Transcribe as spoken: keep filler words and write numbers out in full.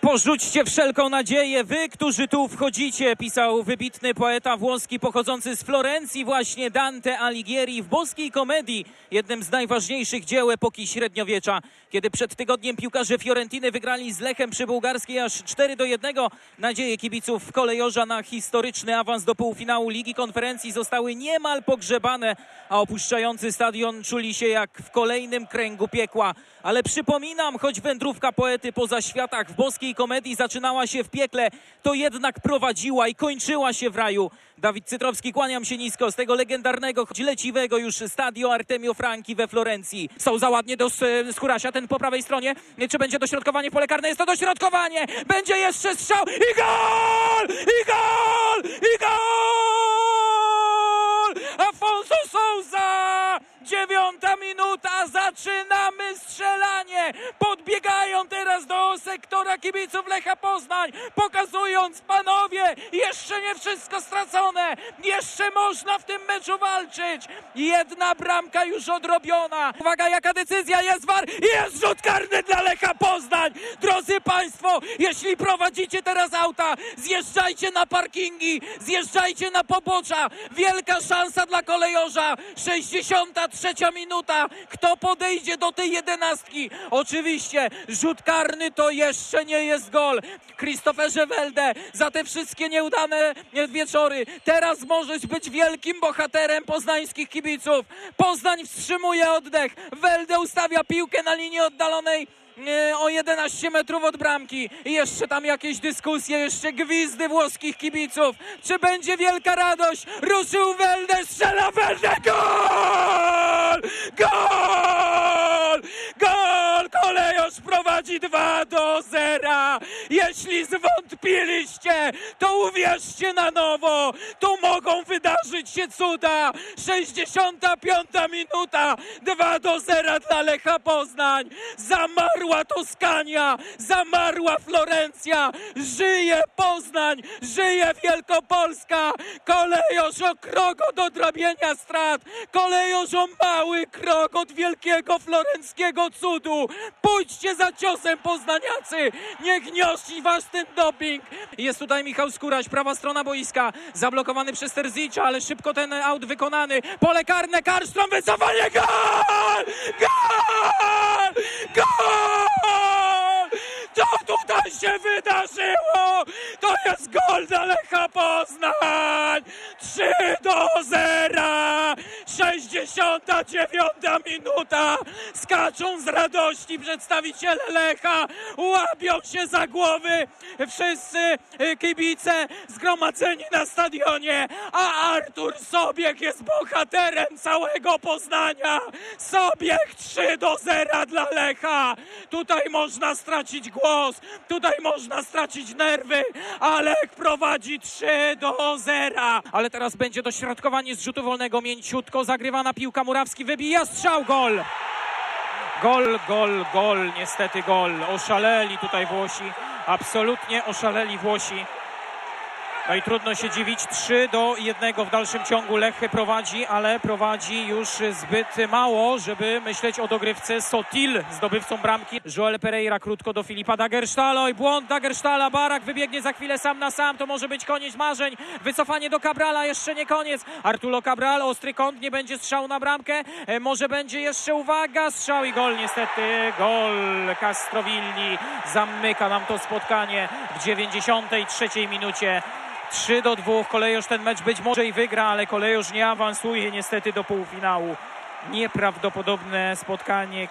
Porzućcie wszelką nadzieję, wy, którzy tu wchodzicie, pisał wybitny poeta włoski pochodzący z Florencji, właśnie Dante Alighieri w boskiej komedii, jednym z najważniejszych dzieł epoki średniowiecza. Kiedy przed tygodniem piłkarze Fiorentiny wygrali z Lechem przy Bułgarskiej aż cztery do jednego, nadzieje kibiców kolejorza na historyczny awans do półfinału Ligi Konferencji zostały niemal pogrzebane, a opuszczający stadion czuli się jak w kolejnym kręgu piekła. Ale przypominam, choć wędrówka poety po zaświatach w boskiej komedii zaczynała się w piekle, to jednak prowadziła i kończyła się w raju. Dawid Cytrowski, kłaniam się nisko z tego legendarnego, choć leciwego już Stadio Artemio Franchi we Florencji. Są za ładnie do Skórasia, ten po prawej stronie. Czy będzie dośrodkowanie pole karne? Jest to dośrodkowanie! Będzie jeszcze strzał i gol! I gol! I gol! Afonso Sousa! Dziewiąta minuta, zaczynamy strzelanie. Podbiegają teraz do sektora kibiców Lecha Poznań, pokazując, panowie, jeszcze nie wszystko stracone. Jeszcze można w tym meczu walczyć. Jedna bramka już odrobiona. Uwaga, jaka decyzja, jest war, jest rzut karny dla Lecha Poznań. Drodzy państwo, jeśli prowadzicie teraz auta, zjeżdżajcie na parkingi, zjeżdżajcie na pobocza. Wielka szansa dla kolejorza. sześćdziesiąta trzecia minuta. Kto podejdzie do tej jedenastki? Oczywiście rzut karny to jeszcze nie jest gol. Christopherze Welde, za te wszystkie nieudane wieczory teraz możesz być wielkim bohaterem poznańskich kibiców. Poznań wstrzymuje oddech. Welde ustawia piłkę na linii oddalonej o jedenaście metrów od bramki. I jeszcze tam jakieś dyskusje, jeszcze gwizdy włoskich kibiców. Czy będzie wielka radość? Ruszył Welde, strzela Welde, gol! Gol! Gol! Kolejorz prowadzi dwa do zera. Jeśli zwątpiliście, to uwierzcie na nowo. Tu mogą wydarzyć się cuda. sześćdziesiąta piąta minuta. dwa do zera dla Lecha Poznań. Zamarła Toskania, zamarła Florencja. Żyje Poznań, żyje Wielkopolska. Kolejorz o krok od odrabiania strat. Kolejorz o mały krok od wielkiego florenckiego cudu. Pójdźcie za ciosem, poznaniacy. Niech gnieści was ten doping. Jest tutaj Michał Skóraś, prawa strona boiska. Zablokowany przez Terzicza, ale szybko ten aut wykonany. Pole karne, Karlström, wycofanie, gol! Gol! Gol! Co tutaj się wydarzyło? To jest gol dla Lecha Poznań! trzy do zera! sześćdziesiąta dziewiąta minuta! Skaczą z radości przedstawiciele Lecha, łapią się za głowy wszyscy kibice zgromadzeni na stadionie, a Artur Sobiech jest bohaterem całego Poznania. Sobiech, trzy do zera dla Lecha. Tutaj można stracić głos, tutaj można stracić nerwy, a Lech prowadzi trzy do zera. Ale teraz będzie dośrodkowanie z rzutu wolnego, mięciutko zagrywana piłka, Murawski wybija, strzał, gol! Gol, gol, gol, niestety gol. Oszaleli tutaj Włosi, absolutnie oszaleli Włosi. No i trudno się dziwić, trzy do jednego w dalszym ciągu Lech prowadzi, ale prowadzi już zbyt mało, żeby myśleć o dogrywce. Sotil zdobywcą bramki. Joel Pereira krótko do Filipa Dagerstala. Oj, błąd Dagerstala, Barak wybiegnie za chwilę sam na sam, to może być koniec marzeń. Wycofanie do Cabrala, jeszcze nie koniec. Arturo Cabral, ostry kąt, nie będzie strzału na bramkę. E, może będzie jeszcze, uwaga, strzał i gol niestety. Gol Castrovilli zamyka nam to spotkanie w dziewięćdziesiątej trzeciej minucie. trzy do dwóch. Kolejorz ten mecz być może i wygra, ale Kolejorz nie awansuje niestety do półfinału. Nieprawdopodobne spotkanie.